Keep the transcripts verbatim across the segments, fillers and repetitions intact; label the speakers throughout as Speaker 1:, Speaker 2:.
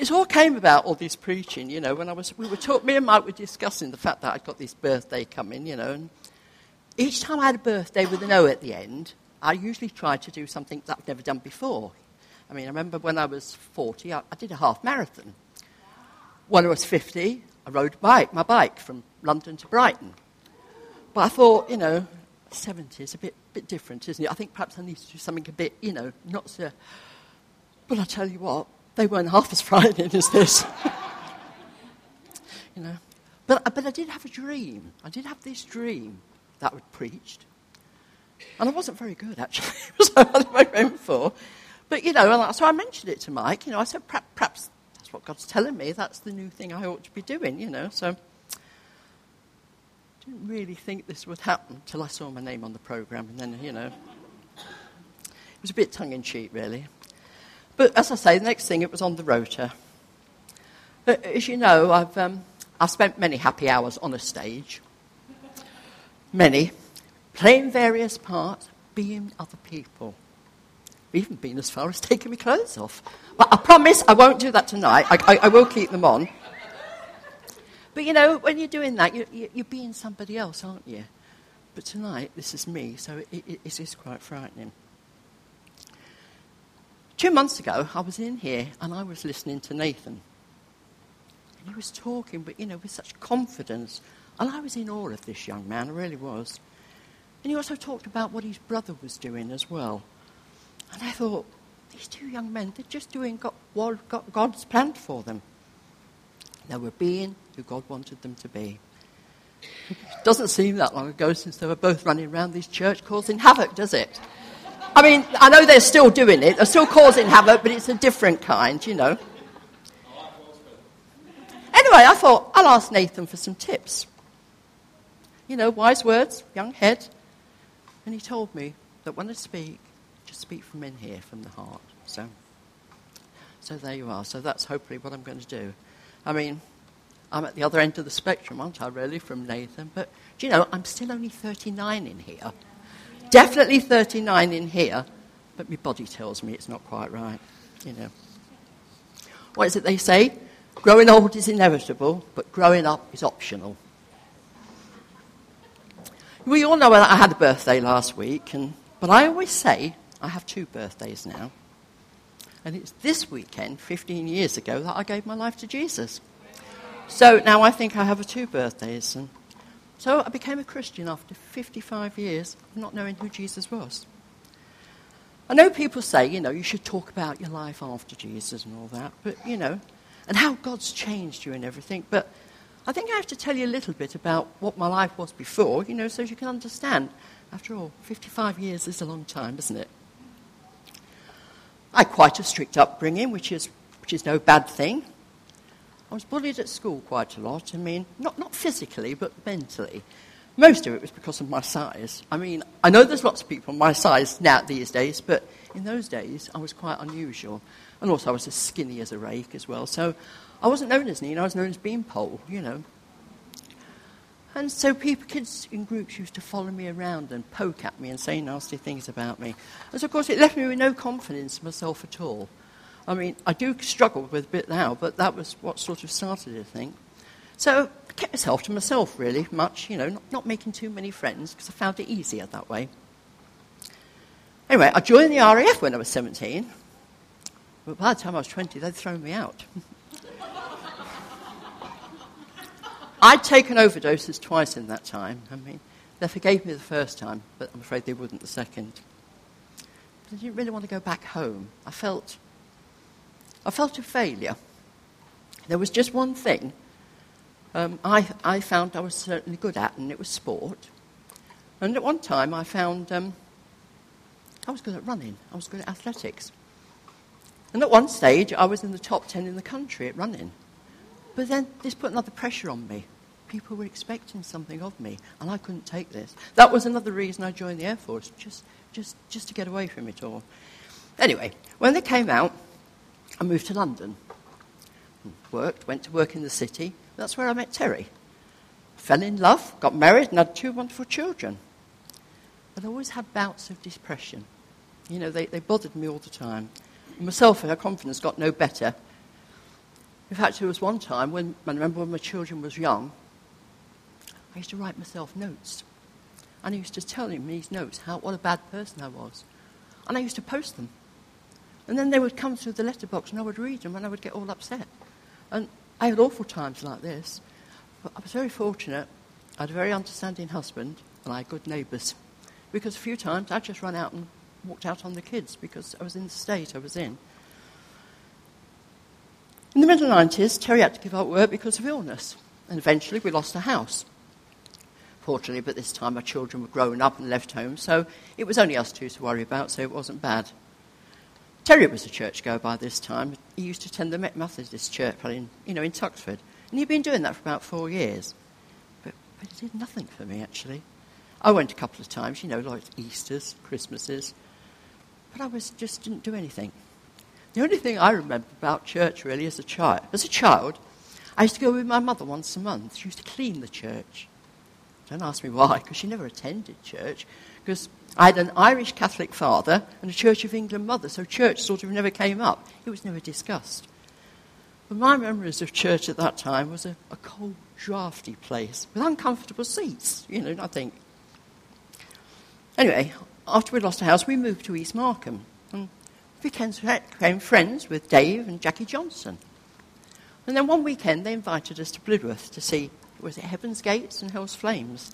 Speaker 1: it all came about, all this preaching, you know, when I was, we were talking, me and Mike were discussing the fact that I'd got this birthday coming, you know, and each time I had a birthday with an O at the end, I usually tried to do something that I've never done before. I mean, I remember when I was forty, I, I did a half marathon. When I was fifty, I rode a bike, my bike from London to Brighton. But I thought, you know, seventy is a bit bit different, isn't it? I think perhaps I need to do something a bit, you know, not so... But I tell you what, they weren't half as frightening as this. You know. But, but I did have a dream. I did have this dream that I'd preached. And I wasn't very good, actually. So I don't know what I went for. But, you know, and so I mentioned it to Mike. You know, I said, perhaps that's what God's telling me. That's the new thing I ought to be doing, you know. So I didn't really think this would happen until I saw my name on the programme. And then, you know, it was a bit tongue-in-cheek, really. But as I say, the next thing, it was on the rota. But as you know, I've um, I've spent many happy hours on a stage. Many. Playing various parts, being other people. Even been as far as taking my clothes off. But I promise I won't do that tonight. I, I, I will keep them on. But, you know, when you're doing that, you, you, you're being somebody else, aren't you? But tonight, this is me, so it, it, it is quite frightening. Two months ago, I was in here, and I was listening to Nathan. And he was talking, but, you know, with such confidence. And I was in awe of this young man, I really was. And he also talked about what his brother was doing as well. And I thought, these two young men, they're just doing God, what God's planned for them. They were being who God wanted them to be. It doesn't seem that long ago since they were both running around this church causing havoc, does it? I mean, I know they're still doing it. They're still causing havoc, but it's a different kind, you know. Anyway, I thought, I'll ask Nathan for some tips. You know, wise words, young head. And he told me that when I speak, just speak from in here, from the heart. So, so there you are. So that's hopefully what I'm going to do. I mean, I'm at the other end of the spectrum, aren't I, really, from Nathan? But, do you know, I'm still only thirty-nine in here. Definitely thirty-nine in here. But my body tells me it's not quite right, you know. What is it they say? Growing old is inevitable, but growing up is optional. We all know that I had a birthday last week, and but I always say I have two birthdays now. And it's this weekend, fifteen years ago, that I gave my life to Jesus. So now I think I have two birthdays. And so I became a Christian after fifty-five years of not knowing who Jesus was. I know people say, you know, you should talk about your life after Jesus and all that, but, you know, and how God's changed you and everything. But I think I have to tell you a little bit about what my life was before, you know, so you can understand. After all, fifty-five years is a long time, isn't it? I had quite a strict upbringing, which is which is no bad thing. I was bullied at school quite a lot. I mean, not, not physically, but mentally. Most of it was because of my size. I mean, I know there's lots of people my size now these days, but in those days I was quite unusual. And also I was as skinny as a rake as well. So I wasn't known as Nina, I was known as Beanpole, you know. And so people, kids in groups used to follow me around and poke at me and say nasty things about me. And so, of course, it left me with no confidence in myself at all. I mean, I do struggle with a bit now, but that was what sort of started it, I think. So I kept myself to myself, really, much, you know, not, not making too many friends, because I found it easier that way. Anyway, I joined the R A F when I was seventeen. But by the time I was twenty, they'd thrown me out. I'd taken overdoses twice in that time. I mean, they forgave me the first time, but I'm afraid they wouldn't the second. But I didn't really want to go back home. I felt, I felt a failure. There was just one thing um, I, I found I was certainly good at, and it was sport. And at one time I found um, I was good at running. I was good at athletics. And at one stage I was in the top ten in the country at running. But then this put another pressure on me. People were expecting something of me, and I couldn't take this. That was another reason I joined the Air Force, just, just, just to get away from it all. Anyway, when they came out, I moved to London. Worked, went to work in the city. That's where I met Terry. Fell in love, got married, and had two wonderful children. But I always had bouts of depression. You know, they, they bothered me all the time. And myself and her confidence got no better. In fact, there was one time when, I remember when my children was young, I used to write myself notes. And I used to tell him in these notes how what a bad person I was. And I used to post them. And then they would come through the letterbox and I would read them and I would get all upset. And I had awful times like this. But I was very fortunate. I had a very understanding husband and I had good neighbours. Because a few times I'd just run out and walked out on the kids because I was in the state I was in. In the middle nineties, Terry had to give up work because of illness. And eventually we lost a house. Fortunately, but this time our children were grown up and left home, so it was only us two to worry about, so it wasn't bad. Terry was a churchgoer by this time. He used to attend the Methodist church in, you know, in Tuxford. And he'd been doing that for about four years. But, but it did nothing for me, actually. I went a couple of times, you know, like Easters, Christmases. But I was just didn't do anything. The only thing I remember about church, really, as a child, as a child, I used to go with my mother once a month. She used to clean the church. Don't ask me why, because she never attended church. Because I had an Irish Catholic father and a Church of England mother, so church sort of never came up. It was never discussed. But my memories of church at that time was a, a cold, drafty place with uncomfortable seats, you know, I think. Anyway, after we lost our house, we moved to East Markham. And we became, became friends with Dave and Jackie Johnson. And then one weekend, they invited us to Bludworth to see, was it Heaven's Gates and Hell's Flames?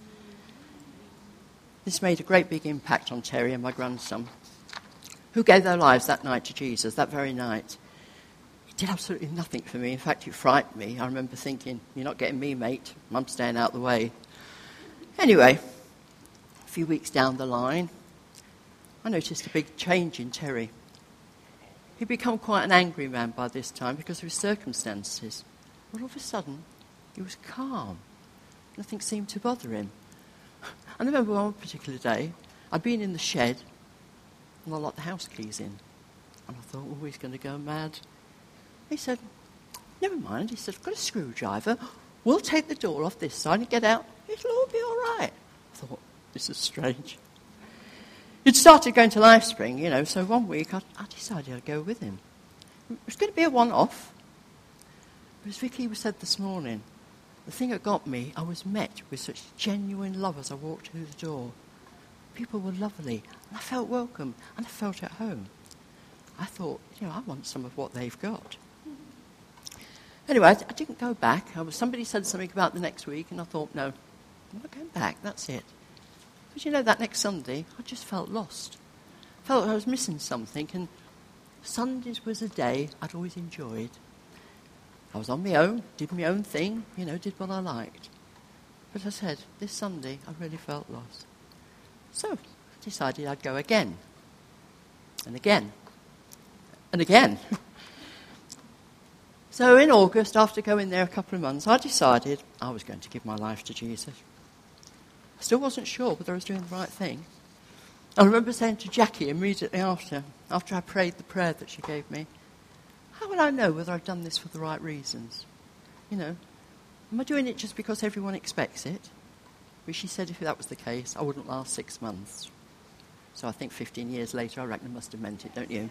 Speaker 1: This made a great big impact on Terry and my grandson, who gave their lives that night to Jesus, that very night. It did absolutely nothing for me. In fact, it frightened me. I remember thinking, you're not getting me, mate. Mum's staying out the way. Anyway, a few weeks down the line, I noticed a big change in Terry. He'd become quite an angry man by this time because of his circumstances. But all of a sudden, he was calm. Nothing seemed to bother him. I remember one particular day, I'd been in the shed, and I locked the house keys in. And I thought, oh, he's going to go mad. He said, never mind. He said, I've got a screwdriver. We'll take the door off this side and get out. It'll all be all right. I thought, this is strange. He'd started going to LifeSpring, you know, so one week I, I decided I'd go with him. It was going to be a one-off. But as Vicky said this morning, the thing that got me, I was met with such genuine love as I walked through the door. People were lovely, and I felt welcome, and I felt at home. I thought, you know, I want some of what they've got. Anyway, I, I didn't go back. I was, somebody said something about the next week, and I thought, no, I'm not going back, that's it. But you know, that next Sunday, I just felt lost. I felt I was missing something, and Sundays was a day I'd always enjoyed. I was on my own, did my own thing, you know, did what I liked. But I said, this Sunday, I really felt lost. So I decided I'd go again, and again, and again. So in August, after going there a couple of months, I decided I was going to give my life to Jesus. I still wasn't sure whether I was doing the right thing. I remember saying to Jackie immediately after, after I prayed the prayer that she gave me, how would I know whether I've done this for the right reasons? You know, am I doing it just because everyone expects it? But she said if that was the case, I wouldn't last six months. So I think fifteen years later, I reckon I must have meant it, don't you?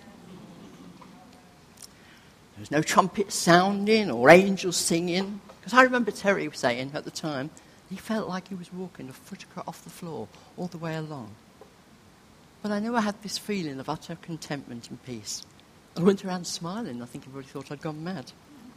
Speaker 1: There was no trumpet sounding or angels singing. Because I remember Terry saying at the time, he felt like he was walking a foot off the floor all the way along. But I knew I had this feeling of utter contentment and peace. I went around smiling. I think everybody thought I'd gone mad.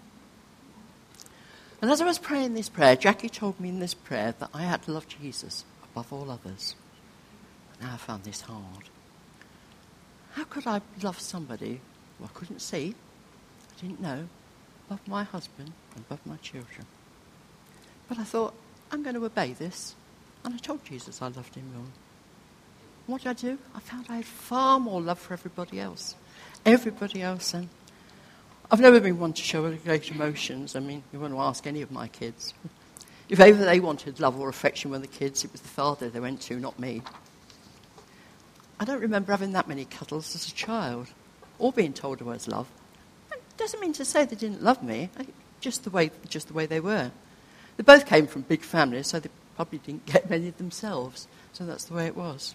Speaker 1: And as I was praying this prayer, Jackie told me in this prayer that I had to love Jesus above all others. Now I found this hard. How could I love somebody who I couldn't see, I didn't know, above my husband and above my children? But I thought, I'm going to obey this. And I told Jesus I loved him more. What did I do? I found I had far more love for everybody else. Everybody else. And I've never been one to show great emotions. I mean, you want to ask any of my kids. If ever they wanted love or affection when the kids, it was the father they went to, not me. I don't remember having that many cuddles as a child, or being told I was loved. It doesn't mean to say they didn't love me, just the way, just the way they were. They both came from big families, so they probably didn't get many themselves. So that's the way it was.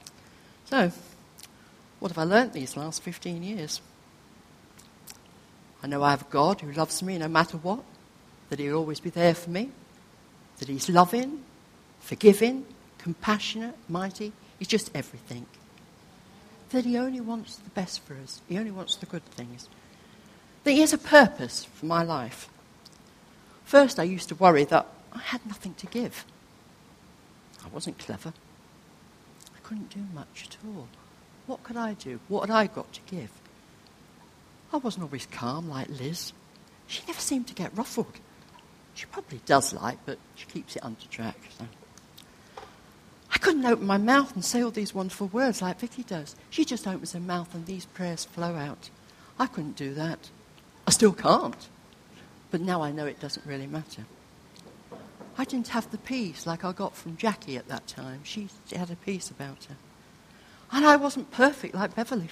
Speaker 1: So, what have I learnt these last fifteen years? I know I have a God who loves me no matter what, that he'll always be there for me, that he's loving, forgiving, compassionate, mighty. He's just everything. That he only wants the best for us. He only wants the good things. That he has a purpose for my life. First, I used to worry that I had nothing to give. I wasn't clever. I couldn't do much at all. What could I do? What had I got to give? I wasn't always calm like Liz. She never seemed to get ruffled. She probably does like, but she keeps it under track. So. I couldn't open my mouth and say all these wonderful words like Vicky does. She just opens her mouth and these prayers flow out. I couldn't do that. I still can't. But now I know it doesn't really matter. I didn't have the peace like I got from Jackie at that time. She had a peace about her. And I wasn't perfect like Beverly.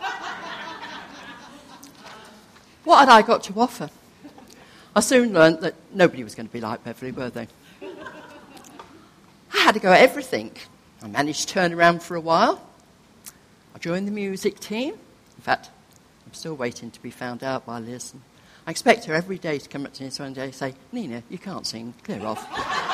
Speaker 1: What had I got to offer? I soon learned that nobody was going to be like Beverly, were they? I had to go at everything. I managed to turn around for a while. I joined the music team. In fact, I'm still waiting to be found out by Liz. I expect her every day to come up to me one day and say, Nina, you can't sing, clear off.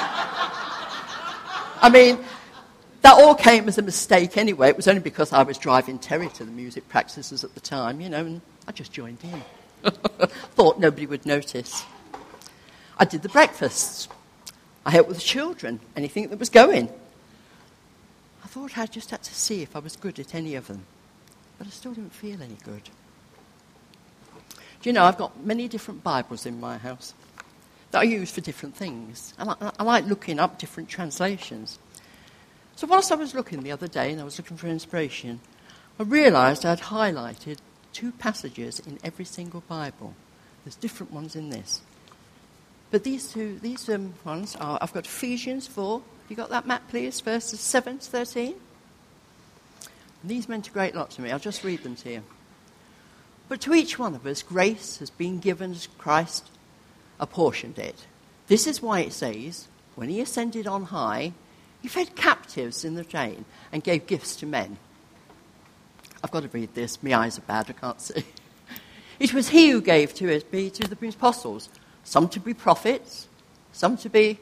Speaker 1: I mean, that all came as a mistake anyway. It was only because I was driving Terry to the music practices at the time, you know, and I just joined in. Thought nobody would notice. I did the breakfasts. I helped with the children, anything that was going. I thought I just had to see if I was good at any of them, but I still didn't feel any good. Do you know, I've got many different Bibles in my house that I use for different things. I like, I like looking up different translations. So whilst I was looking the other day and I was looking for inspiration, I realised I'd highlighted two passages in every single Bible. There's different ones in this. But these two, these um, ones are, I've got Ephesians four. You got that, Matt, please? Verses seven to thirteen. And these meant a great lot to me. I'll just read them to you. But to each one of us, grace has been given as Christ apportioned it. This is why it says, when he ascended on high, he fed captives in the chain and gave gifts to men. I've got to read this. My eyes are bad. I can't see. It was he who gave to it be to the apostles, some to be prophets, some to be...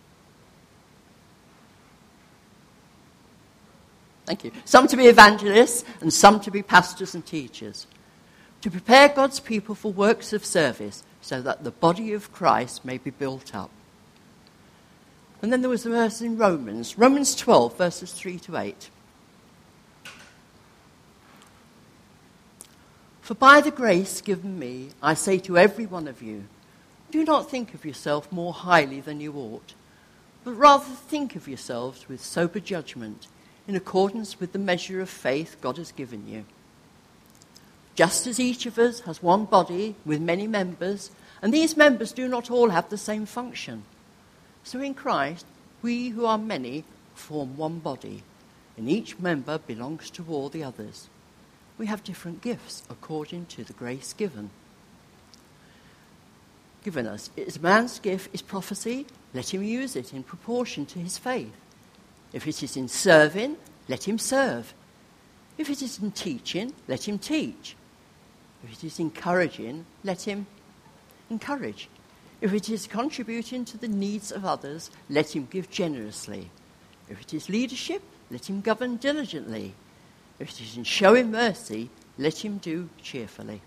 Speaker 1: Thank you. Some to be evangelists, and some to be pastors and teachers, to prepare God's people for works of service, so that the body of Christ may be built up. And then there was the verse in Romans, Romans twelve, verses three to eight. For by the grace given me, I say to every one of you, do not think of yourself more highly than you ought, but rather think of yourselves with sober judgment, in accordance with the measure of faith God has given you. Just as each of us has one body with many members, and these members do not all have the same function. So in Christ, we who are many form one body, and each member belongs to all the others. We have different gifts according to the grace given. Given us. If a man's gift is prophecy, let him use it in proportion to his faith. If it is in serving, let him serve. If it is in teaching, let him teach. If it is encouraging, let him encourage. If it is contributing to the needs of others, let him give generously. If it is leadership, let him govern diligently. If it is in showing mercy, let him do cheerfully.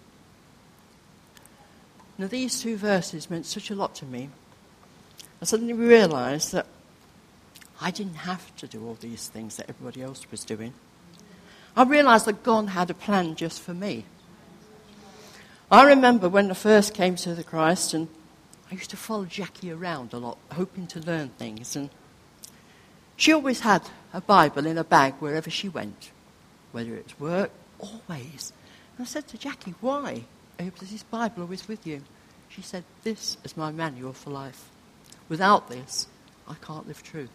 Speaker 1: Now these two verses meant such a lot to me. I suddenly realised that I didn't have to do all these things that everybody else was doing. I realised that God had a plan just for me. I remember when I first came to the Christ, and I used to follow Jackie around a lot, hoping to learn things. And she always had a Bible in a bag wherever she went, whether it's work, always. And I said to Jackie, why is this Bible always with you? She said, this is my manual for life. Without this, I can't live true.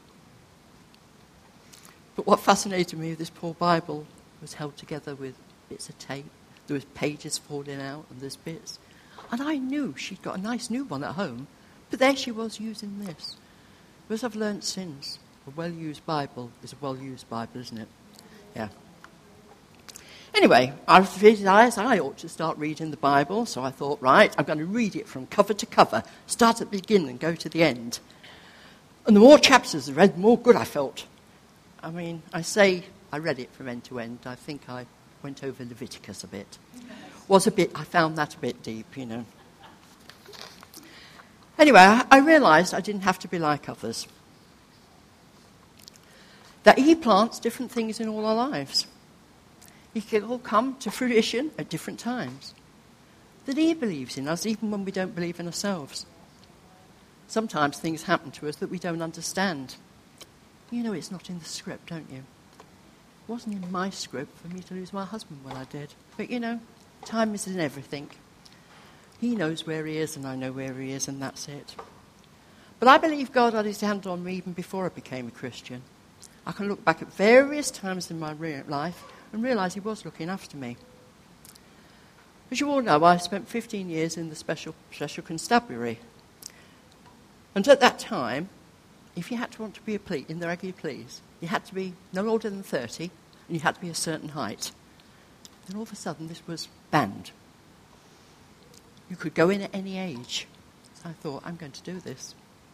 Speaker 1: But what fascinated me with this poor Bible was held together with bits of tape. There was pages falling out and there's bits. And I knew she'd got a nice new one at home, but there she was using this. But as I've learnt since, a well-used Bible is a well-used Bible, isn't it? Yeah. Anyway, I realised I ought to start reading the Bible, so I thought, right, I'm going to read it from cover to cover, start at the beginning and go to the end. And the more chapters I read, the more good I felt. I mean, I say I read it from end to end. I think I went over Leviticus a bit. Was a bit, I found that a bit deep, you know. Anyway, I, I realised I didn't have to be like others. That he plants different things in all our lives. He can all come to fruition at different times. That he believes in us even when we don't believe in ourselves. Sometimes things happen to us that we don't understand. You know it's not in the script, don't you? It wasn't in my script for me to lose my husband when I did. But you know, time is in everything. He knows where he is and I know where he is and that's it. But I believe God had his hand on me even before I became a Christian. I can look back at various times in my re- life and realise he was looking after me. As you all know, I spent fifteen years in the Special, special Constabulary. And at that time, if you had to want to be a police, in the regular police, you had to be no older than thirty, and you had to be a certain height. Then all of a sudden, this was banned. You could go in at any age. So I thought, I'm going to do this.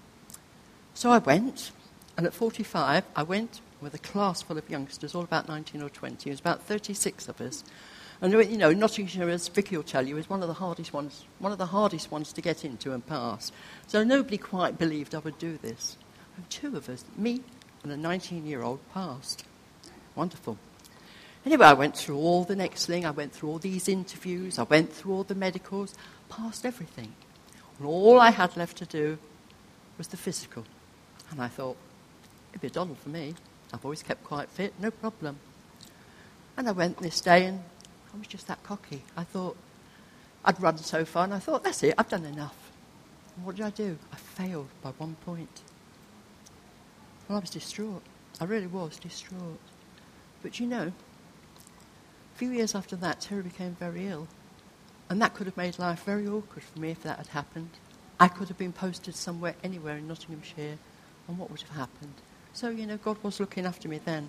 Speaker 1: So I went, and at forty-five, I went with a class full of youngsters, all about nineteen or twenty. It was about thirty-six of us. And, you know, Nottinghamshire, as Vicky will tell you, is one of the hardest ones, one of the hardest ones to get into and pass. So nobody quite believed I would do this. And two of us, me and a nineteen-year-old, passed. Wonderful. Anyway, I went through all the next thing. I went through all these interviews. I went through all the medicals. Passed everything. And all I had left to do was the physical. And I thought, it'd be a doddle for me. I've always kept quite fit, no problem. And I went this day and I was just that cocky. I thought, I'd run so far and I thought, that's it, I've done enough. And what did I do? I failed by one point. Well, I was distraught. I really was distraught. But you know, a few years after that, Terry became very ill. And that could have made life very awkward for me if that had happened. I could have been posted somewhere, anywhere in Nottinghamshire, and what would have happened? So, you know, God was looking after me then.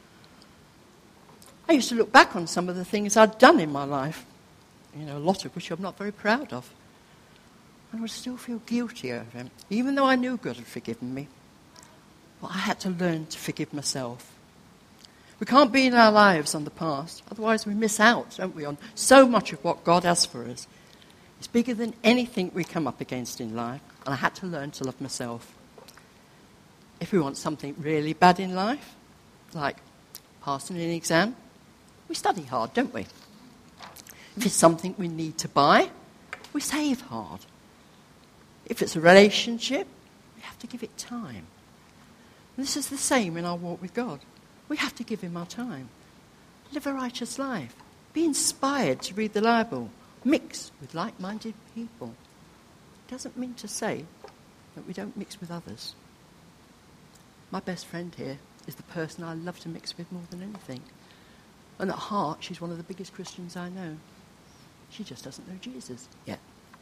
Speaker 1: I used to look back on some of the things I'd done in my life, you know, a lot of which I'm not very proud of. And I would still feel guilty over him, even though I knew God had forgiven me. Well, I had to learn to forgive myself. We can't be in our lives on the past, otherwise we miss out, don't we, on so much of what God has for us. It's bigger than anything we come up against in life, and I had to learn to love myself. If we want something really bad in life, like passing an exam, we study hard, don't we? If it's something we need to buy, we save hard. If it's a relationship, we have to give it time. And this is the same in our walk with God. We have to give him our time. Live a righteous life. Be inspired to read the Bible. Mix with like-minded people. It doesn't mean to say that we don't mix with others. My best friend here is the person I love to mix with more than anything. And at heart, she's one of the biggest Christians I know. She just doesn't know Jesus yet.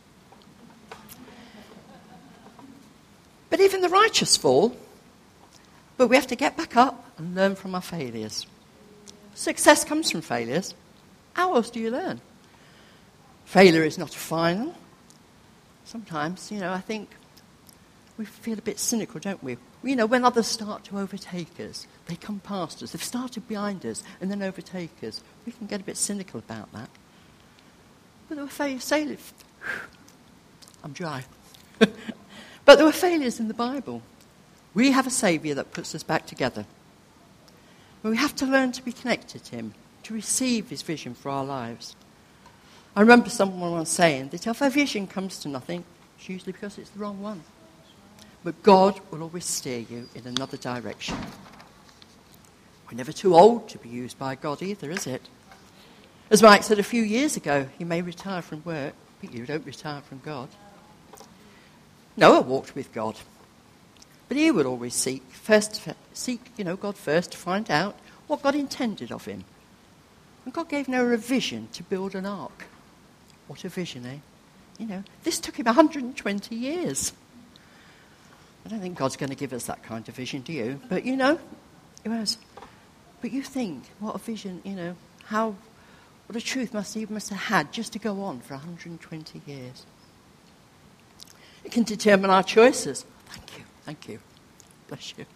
Speaker 1: But even the righteous fall. But we have to get back up and learn from our failures. Success comes from failures. How else do you learn? Failure is not a final. Sometimes, you know, I think we feel a bit cynical, don't we? You know, when others start to overtake us, they come past us, they've started behind us and then overtake us. We can get a bit cynical about that. But there were failures. I'm dry. But there were failures in the Bible. We have a Saviour that puts us back together. But we have to learn to be connected to him, to receive his vision for our lives. I remember someone once saying that if a vision comes to nothing, it's usually because it's the wrong one. But God will always steer you in another direction. We're never too old to be used by God either, is it? As Mike said a few years ago, you may retire from work, but you don't retire from God. Noah walked with God. But he would always seek, first, seek, you know, God first to find out what God intended of him. And God gave Noah a vision to build an ark. What a vision, eh? You know, this took him one hundred twenty years. I don't think God's going to give us that kind of vision, do you? But, you know, it was. But you think, what a vision, you know, how What a truth must he must have had just to go on for one hundred twenty years. It can determine our choices. Thank you, thank you. Bless you.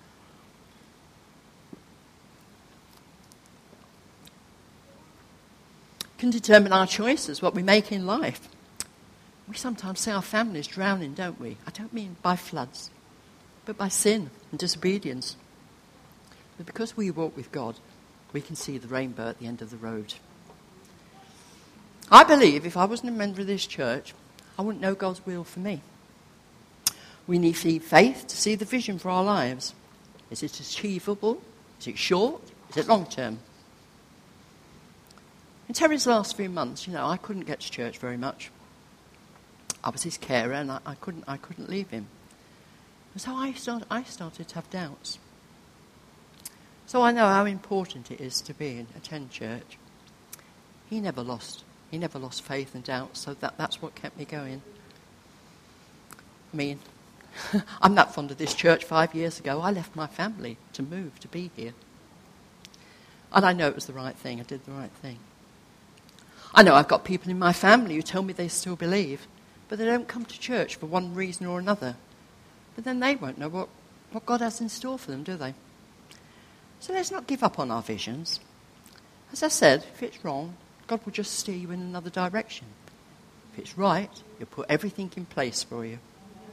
Speaker 1: It can determine our choices, what we make in life. We sometimes see our families drowning, don't we? I don't mean by floods, but by sin and disobedience. But because we walk with God, we can see the rainbow at the end of the road. I believe if I wasn't a member of this church, I wouldn't know God's will for me. We need faith to see the vision for our lives. Is it achievable? Is it short? Is it long term? In Terry's last few months, you know, I couldn't get to church very much. I was his carer and I, I couldn't I couldn't leave him. And so I started, I started to have doubts. So I know how important it is to be in attend church. He never lost. He never lost faith and doubt, so that, that's what kept me going. I mean, I'm that fond of this church. Five years ago, I left my family to move, to be here. And I know it was the right thing. I did the right thing. I know I've got people in my family who tell me they still believe, but they don't come to church for one reason or another. But then they won't know what, what God has in store for them, do they? So let's not give up on our visions. As I said, if it's wrong, God will just steer you in another direction. If it's right, He'll put everything in place for you.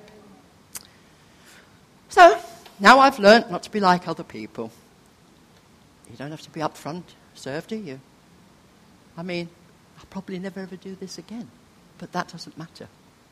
Speaker 1: So, now I've learnt not to be like other people. You don't have to be up front, serve, do you? I mean, I'll probably never ever do this again, but that doesn't matter.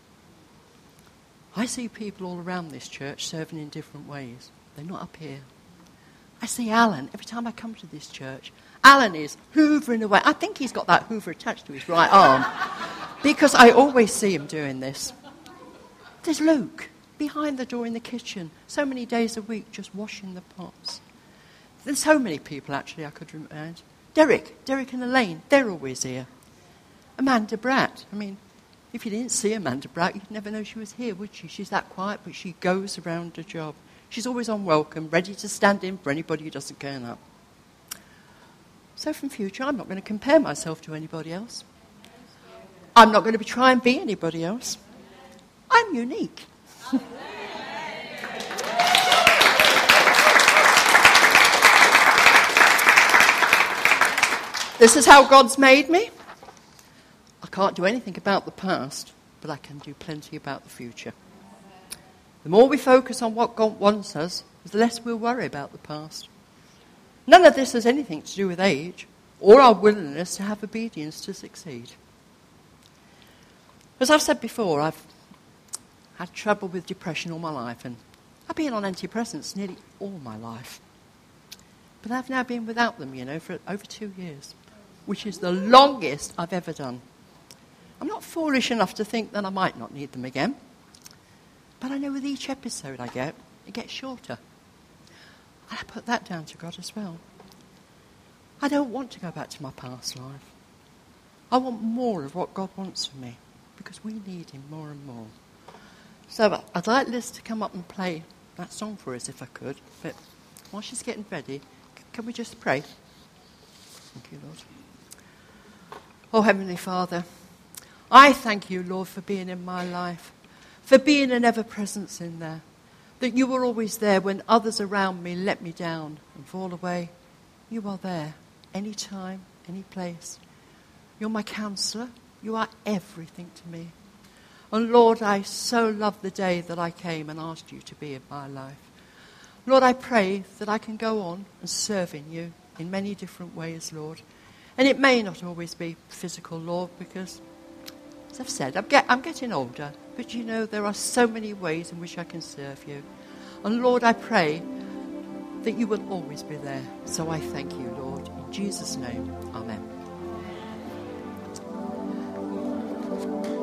Speaker 1: I see people all around this church serving in different ways. They're not up here. I see Alan every time I come to this church. Alan is hoovering away. I think he's got that hoover attached to his right arm because I always see him doing this. There's Luke behind the door in the kitchen, so many days a week just washing the pots. There's so many people actually I could remind. Derek, Derek and Elaine, they're always here. Amanda Bratt, I mean, if you didn't see Amanda Bratt, you'd never know she was here, would she? She's that quiet, but she goes around her job. She's always on welcome, ready to stand in for anybody who doesn't turn up. So from future, I'm not going to compare myself to anybody else. I'm not going to be try and be anybody else. I'm unique. This is how God's made me. I can't do anything about the past, but I can do plenty about the future. The more we focus on what God wants us, the less we'll worry about the past. None of this has anything to do with age or our willingness to have obedience to succeed. As I've said before, I've had trouble with depression all my life, and I've been on antidepressants nearly all my life. But I've now been without them, you know, for over two years, which is the longest I've ever done. I'm not foolish enough to think that I might not need them again. But I know with each episode I get, it gets shorter. And I put that down to God as well. I don't want to go back to my past life. I want more of what God wants for me, because we need Him more and more. So I'd like Liz to come up and play that song for us if I could. But while she's getting ready, can we just pray? Thank you, Lord. Oh, Heavenly Father, I thank you, Lord, for being in my life, for being an ever-presence in there, that you were always there when others around me let me down and fall away. You are there, anytime, any place. You're my counsellor. You are everything to me. And Lord, I so love the day that I came and asked you to be in my life. Lord, I pray that I can go on and serve in you in many different ways, Lord. And it may not always be physical, Lord, because, as I've said, I'm, get, I'm getting older. But you know, there are so many ways in which I can serve you. And Lord, I pray that you will always be there. So I thank you, Lord. In Jesus' name, amen.